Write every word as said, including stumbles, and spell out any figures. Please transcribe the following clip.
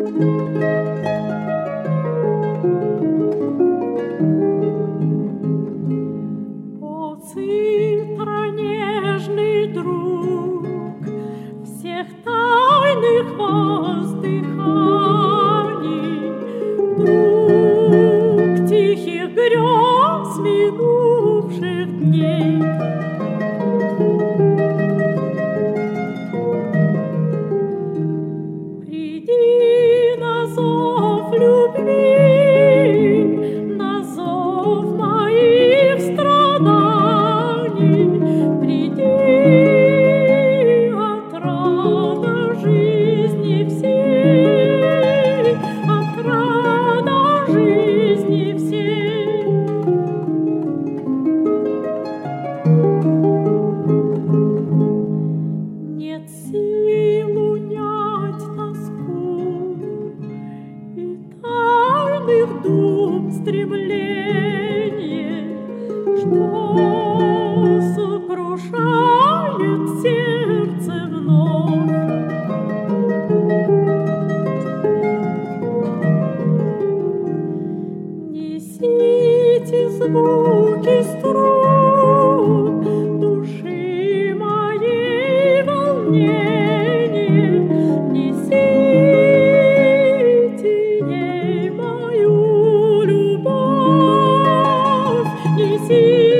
О, цифра, нежный друг всех тайных воздыханий, друг тихих грез минувших дней. Приди на зов любви, на зов моих страданий, приди, отрада жизни всей, отрада жизни всей. Нет сил унять тоску и тайных дум стремление, что сокрушает сердце вновь. Несите звуки струн души моей волнения, несите ей мою любовь, несите.